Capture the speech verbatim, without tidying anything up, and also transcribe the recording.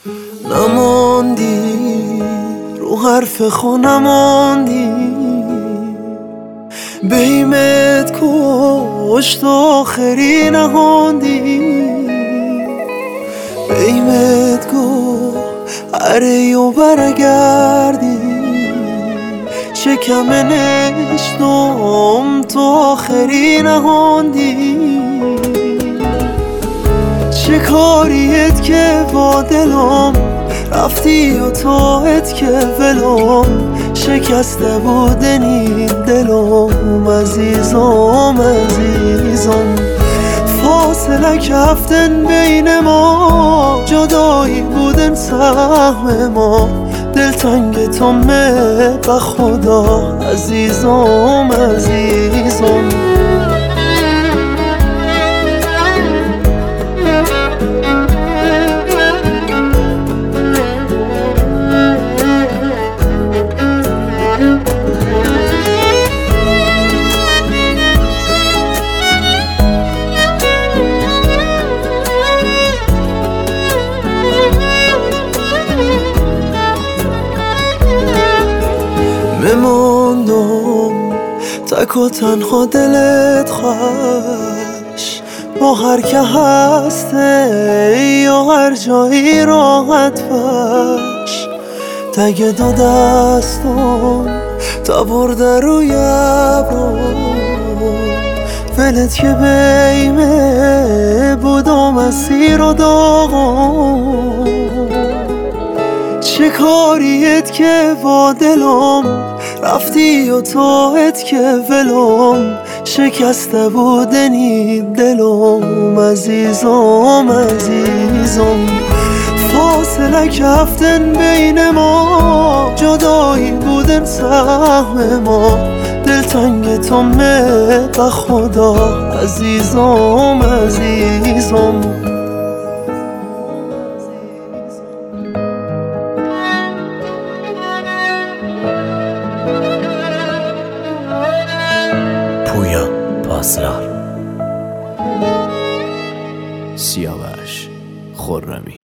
نماندی رو حرف خو نماندی، بیمت کشت آخری نهاندی، بیمت گو هره و برگردی، شکم نشتم تو آخری نهاندی. چه کاریت که با دلم رفتی و توت که ولم، شکسته بودنی دلم عزیزم عزیزم. فاصله کفتن بین ما، جدایی بودن سهم ما، دلتنگ تو مه به خدا عزیزم عزیزم. بماندم تک و تنها دلت خوش، با هر که هسته یا هر جایی راحت باش. تگ دو دستم تا برده روی ابرو، ولت که بیمه بودم اسیر و داغم. چه کاریت که با دلم رفتی و توت که ولم، شکسته بودنی دلم عزیزم عزیزم. فاصله کفتن بین ما، جدایی بودن سهم ما، دلتنگ تو مه به خدا عزیزم عزیزم. پویا پاسدار، سیاوش خرمی.